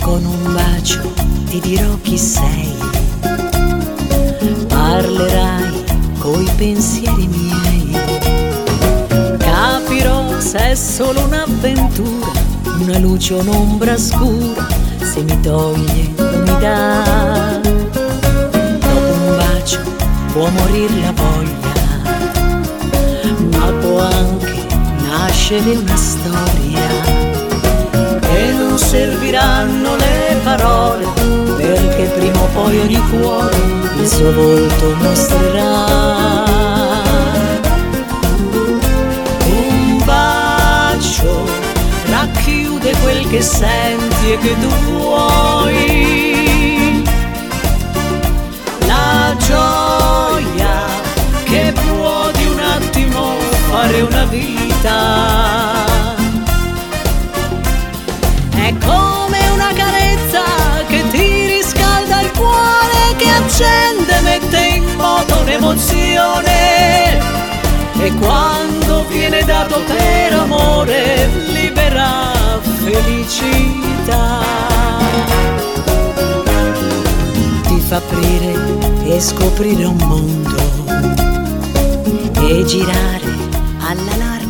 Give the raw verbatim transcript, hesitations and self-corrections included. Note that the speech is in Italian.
con un bacio ti dirò chi sei. Parlerai coi pensieri miei. Capirò se è solo un'avventura, una luce o un'ombra scura, se mi toglie o mi dà. Dopo un bacio può morir la voglia, ma può anche nascere una storia. E non serviranno le parole, perché prima o poi ogni cuore il suo volto mostrerà. Un bacio racchiude quel che senti e che tu vuoi, la gioia che può di un attimo fare una vita. È come una carezza che ti riscalda il cuore, che accende e mette in moto un'emozione, e quando viene dato per amore libera felicità. Ti fa aprire e scoprire un mondo e girare alla larga